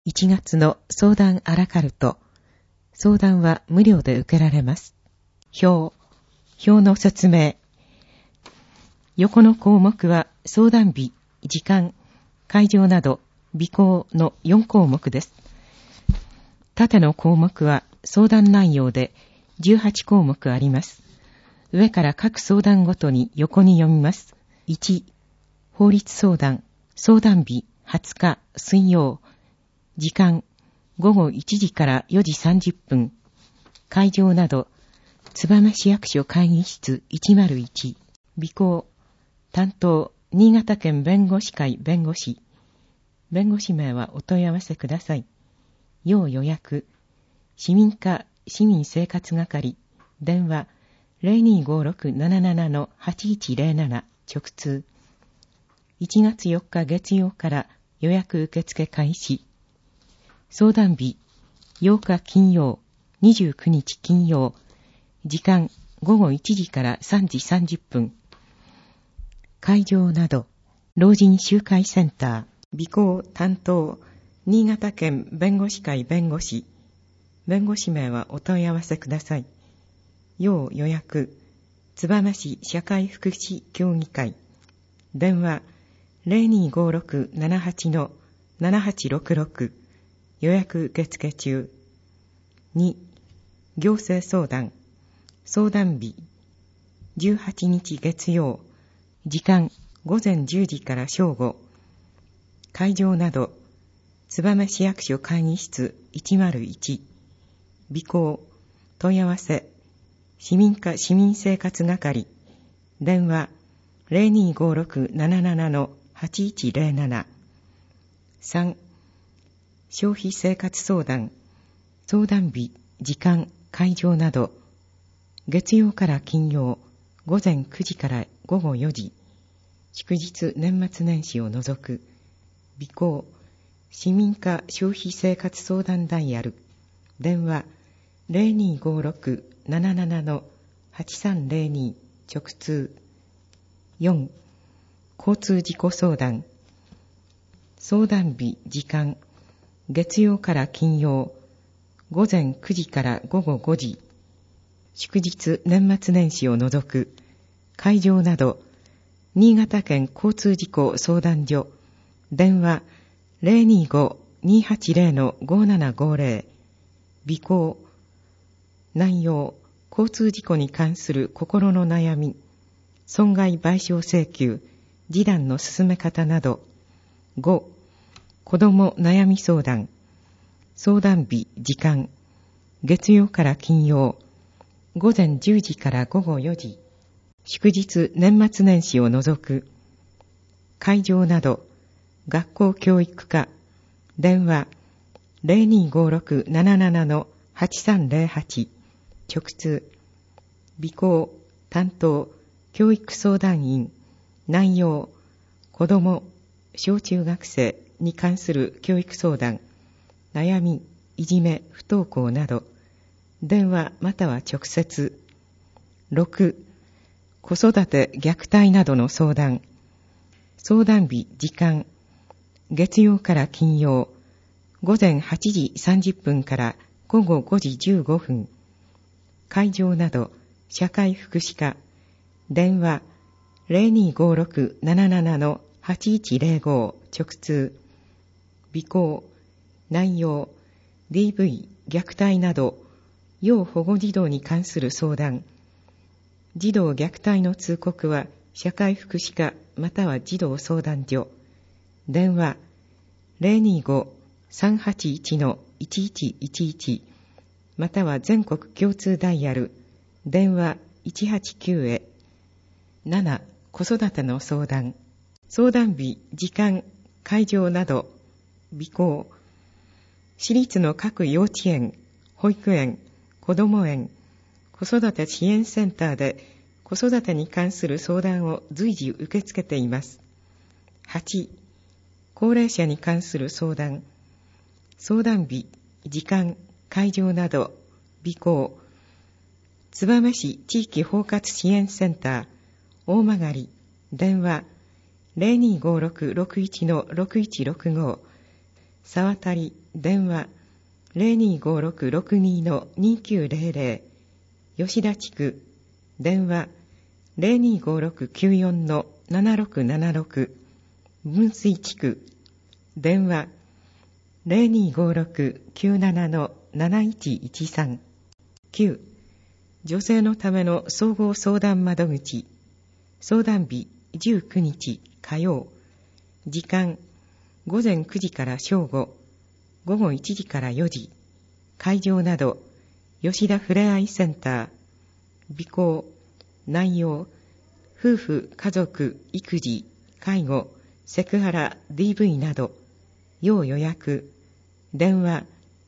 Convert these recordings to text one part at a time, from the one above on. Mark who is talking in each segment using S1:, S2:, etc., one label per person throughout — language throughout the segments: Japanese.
S1: 1月の相談アラカルト。相談は無料で受けられます。表の説明。横の項目は相談日、時間、会場など備考の4項目です。縦の項目は相談内容で18項目あります。上から各相談ごとに横に読みます。1、法律相談、相談日20日水曜、時間午後1時から4時30分、会場など燕市役所会議室101、備考、担当新潟県弁護士会弁護士、弁護士名はお問い合わせください。要予約、市民課市民生活係、電話 025677-8107 直通。1月4日月曜から予約受付開始。相談日8日金曜、29日金曜、時間午後1時から3時30分。会場など老人集会センター、備考担当新潟県弁護士会弁護士、弁護士名はお問い合わせください。要予約、燕市社会福祉協議会、電話 025678-7866、予約受付中。2、行政相談、相談日18日月曜、時間午前10時から正午、会場など燕市役所会議室101、備考、問い合わせ市民課市民生活係、電話 025677-8107。3、消費生活相談、相談日時間会場など月曜から金曜午前9時から午後4時、祝日年末年始を除く。備考、市民課消費生活相談ダイヤル、電話 025677-8302 直通。4、交通事故相談、相談日時間月曜から金曜午前9時から午後5時、祝日年末年始を除く。会場など新潟県交通事故相談所、電話 025-280-5750。備考、内容、交通事故に関する心の悩み、損害賠償請求、示談の進め方など。5、子ども悩み相談、相談日時間月曜から金曜午前10時から午後4時、祝日年末年始を除く。会場など学校教育課、電話 025677-8308 直通。備考担当教育相談員、内容子ども小中学生に関する教育相談、悩み、いじめ、不登校など。電話または直接。6、子育て虐待などの相談、相談日時間月曜から金曜午前8時30分から午後5時15分。会場など社会福祉課、電話 025677-8105 直通。備考、内容 DV 虐待など要保護児童に関する相談、児童虐待の通告は社会福祉課または児童相談所、電話 025-381-1111 または全国共通ダイヤル、電話189へ。7、子育ての相談、相談日時間会場など。備考、私立の各幼稚園、保育園、子ども園、子育て支援センターで子育てに関する相談を随時受け付けています。8、高齢者に関する相談、相談日時間会場など。備考、燕市地域包括支援センター大曲、電話 025661-6165 沢渡電話 025662-2900 吉田地区電話 025694-7676 分水地区電話 025697-7113 9女性のための総合相談窓口相談日19日火曜時間午前9時から正午午後1時から4時会場など吉田ふれあいセンター備考内容夫婦家族育児介護セクハラ DV など要予約電話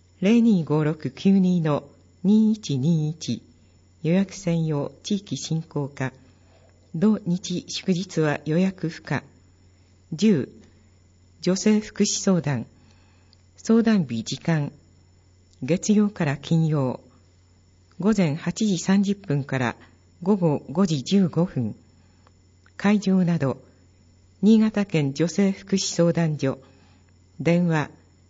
S1: 025692-2121 予約専用地域振興課土日祝日は予約不可10女性福祉相談相談日時間月曜から金曜午前8時30分から午後5時15分会場など新潟県女性福祉相談所電話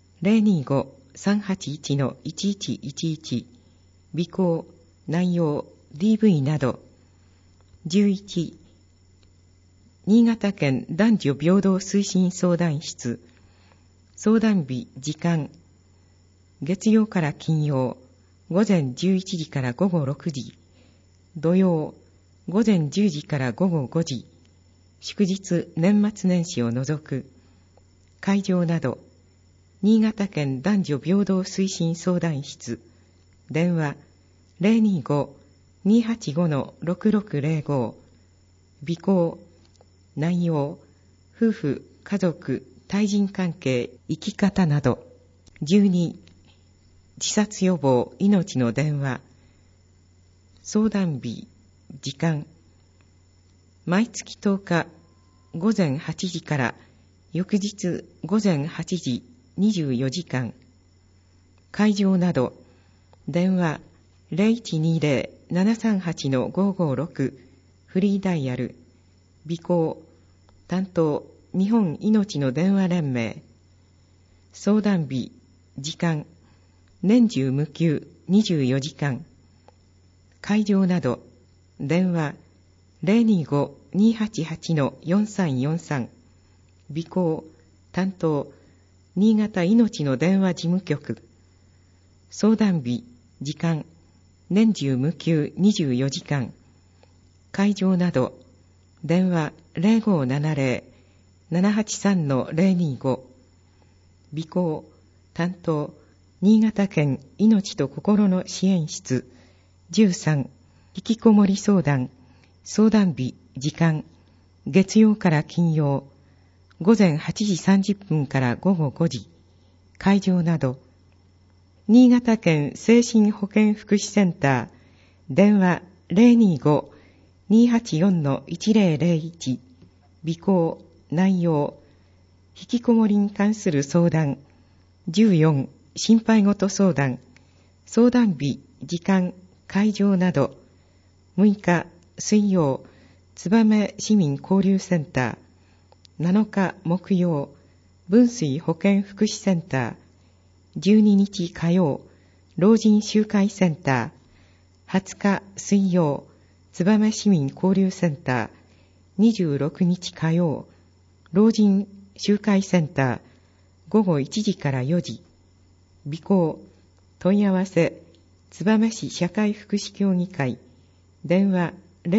S1: 025-381-1111 備考内容 DV など11新潟県男女平等推進相談室相談日時間月曜から金曜午前11時から午後6時土曜午前10時から午後5時祝日年末年始を除く会場など新潟県男女平等推進相談室電話 025-285-6605 備考内容夫婦家族対人関係生き方など12自殺予防命の電話相談日時間毎月10日午前8時から翌日午前8時24時間会場など電話 0120-738-556 フリーダイヤル備考担当日本いのちの電話連盟相談日時間年中無休24時間会場など電話 025-288-4343 備考担当新潟いのちの電話事務局相談日時間年中無休24時間会場など電話 0570-783-025 備考担当新潟県いのちと心の支援室13引きこもり相談相談日時間月曜から金曜午前8時30分から午後5時会場など新潟県精神保健福祉センター電話 025-284-1001 備考内容引きこもりに関する相談14心配事相談相談日時間会場など6日水曜燕市民交流センター7日木曜分水保健福祉センター12日火曜老人集会センター20日水曜燕市民交流センター26日火曜老人集会センター午後1時から4時備考問い合わせ燕市社会福祉協議会電話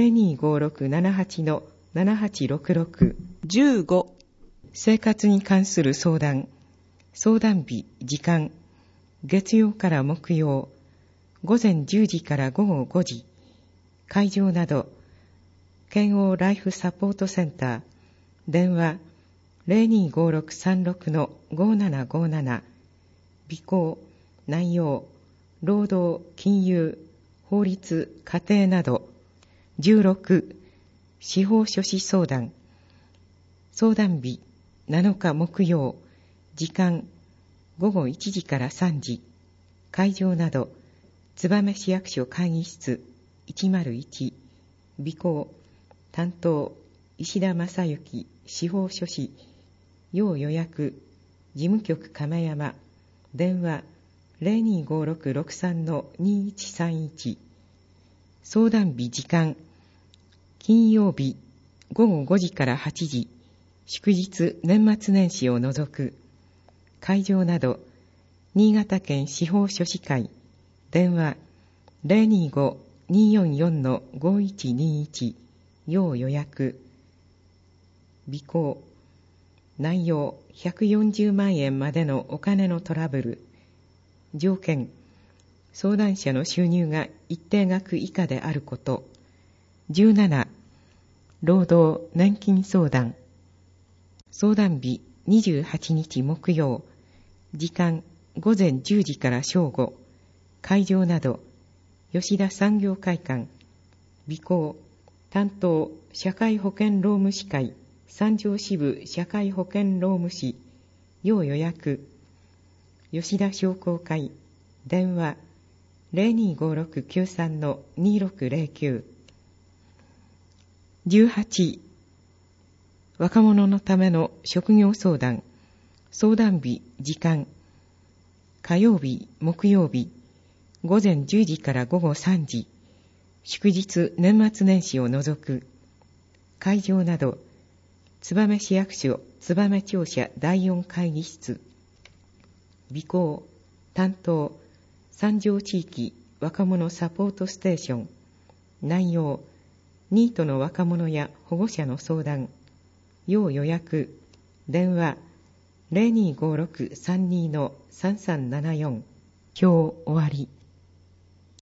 S1: 025678-7866 15生活に関する相談相談日時間月曜から木曜午前10時から午後5時会場など県央ライフサポートセンター電話 025636-5757 備考内容労働金融法律家庭など16司法書士相談相談日7日木曜時間午後1時から3時会場など燕市役所会議室101備考担当石田正幸司法書士要予約事務局亀山、電話 025663-2131。相談日時間、金曜日午後5時から8時、祝日年末年始を除く。会場など、新潟県司法書士会、電話 025-244-5121、要予約。備考。内容140万円までのお金のトラブル。条件、相談者の収入が一定額以下であること。17、労働年金相談。相談日28日木曜。時間午前10時から正午。会場など、吉田産業会館。備考。担当、社会保険労務士会。三条支部社会保険労務士、要予約。吉田商工会、電話 025693-2609。18、若者のための職業相談。相談日、時間。火曜日、木曜日、午前10時から午後3時。祝日、年末年始を除く。会場など、燕市役所燕庁舎第4会議室。備考。担当、三条地域若者サポートステーション。内容、ニートの若者や保護者の相談。要予約。電話 025632-3374。今日終わり。